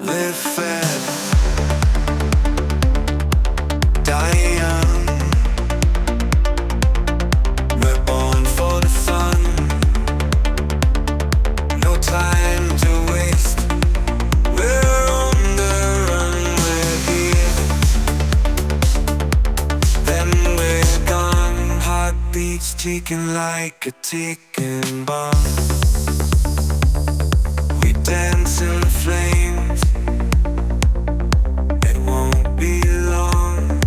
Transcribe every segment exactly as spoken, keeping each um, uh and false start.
Live fed, die young. We're born for the fun, no time to waste. We're on the run, we're here, then we're gone. Heartbeats ticking like a ticking bomb. We dance in the flames, it won't be long.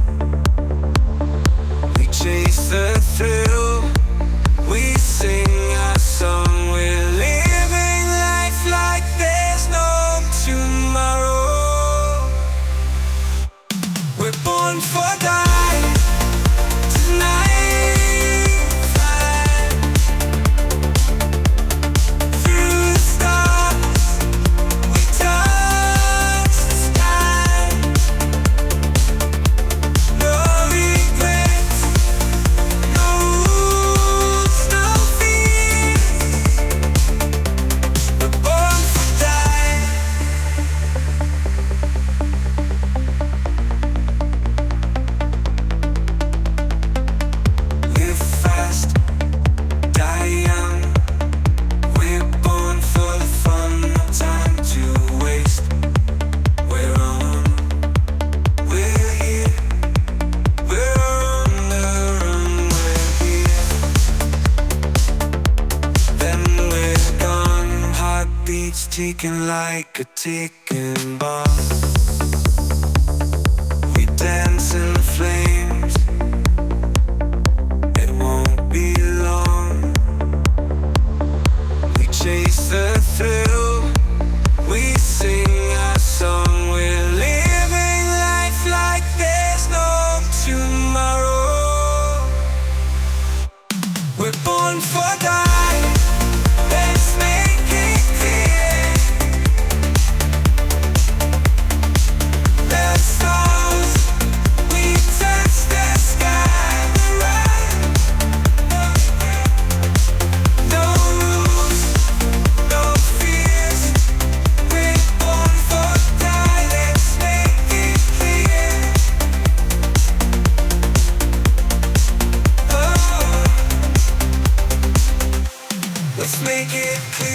We chase the thrill, we sing our song. We're living life like there's no tomorrow. We're born for die tonight, flying through the stars. We touch the sky, no regrets, no rules, no fears. We're born for die. Live fast, die young. We're born for the fun, no time to waste. We're on, we're here, we're on the run, we're here, then we're gone. Heartbeats ticking like a ticking bomb. We dance in the flames, it won't be long. We chase the thrill, we sing our song. We're living life like there's no tomorrow. We're born for die, let's make it clear. The stars, we touch the sky. We're right, no rules, no fears. We're born for die, let's make it clear. Oh, let's make it clear.